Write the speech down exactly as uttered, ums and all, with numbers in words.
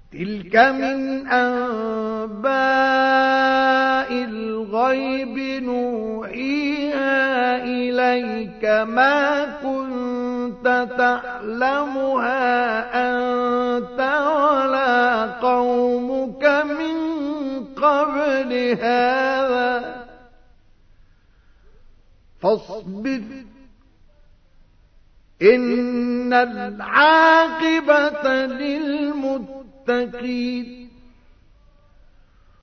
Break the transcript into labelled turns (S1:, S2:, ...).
S1: تلك من أنباء الغيب نوحيها إليك ما كنت تعلمها أنت ولا قومك من قبل هذا فاصبر إن العاقبة للمتقين